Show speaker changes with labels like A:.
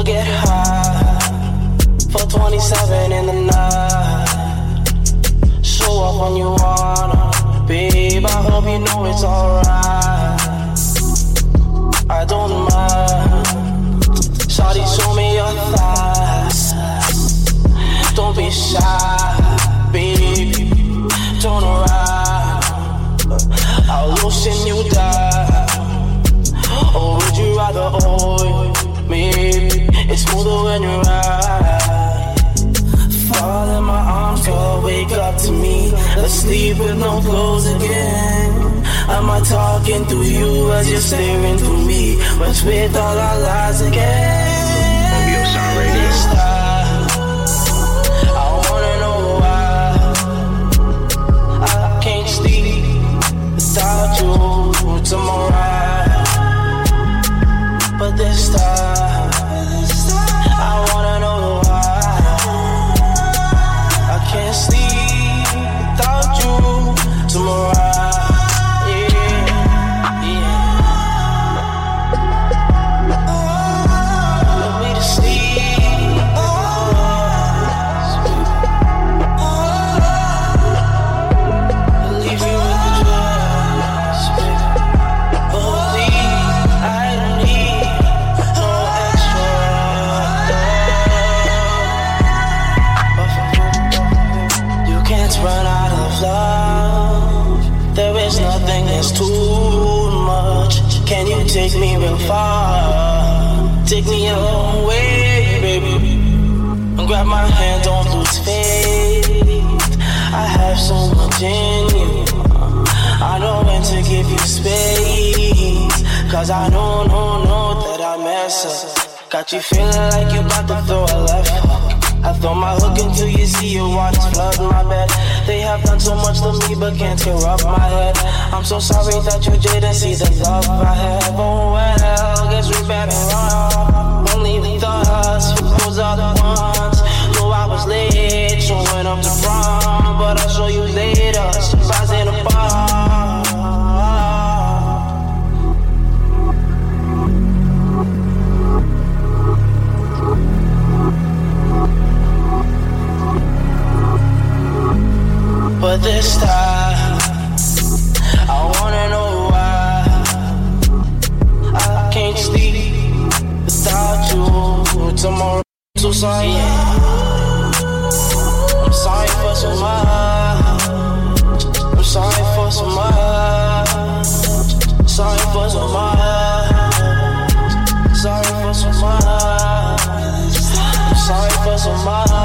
A: We'll get high for 27 in the night. Show up when you wanna, babe. I hope you know it's alright. I don't mind. Shawty, show me your thighs. Don't be shy, baby. Turn around. I'll loosen you down. Or would you rather oil me? It's smoother when you ride. Fall in my arms, girl, wake up to me. Let's sleep with no clothes again. Am I talking to you as you're staring through me? Let's with all our lies again.
B: Yo, sound radio.
A: This time, I wanna know why I can't sleep without you tomorrow. But this time, I wanna know why I can't sleep without you tomorrow. Run out of love. There is nothing that's too much. Can you take me real far? Take me a long way, baby. And grab my hand, don't lose faith. I have so much in you. I know when to give you space. Cause I know that I mess up. Got you feeling like you about to throw a left hook. I throw my hook until you see your waters flood my bed. They have done so much to me but can't corrupt my head. I'm so sorry that you didn't see the love I have. Oh well, guess we better run. Only with us, who goes out at once. Know I was late, showing up to prom, but I'll show you later. Surprise in a bar. But this time, I wanna know why I can't sleep without you tomorrow. So sorry, I'm sorry for so much. I'm sorry for so much. Sorry for so much. Sorry for so much. I'm sorry for so much.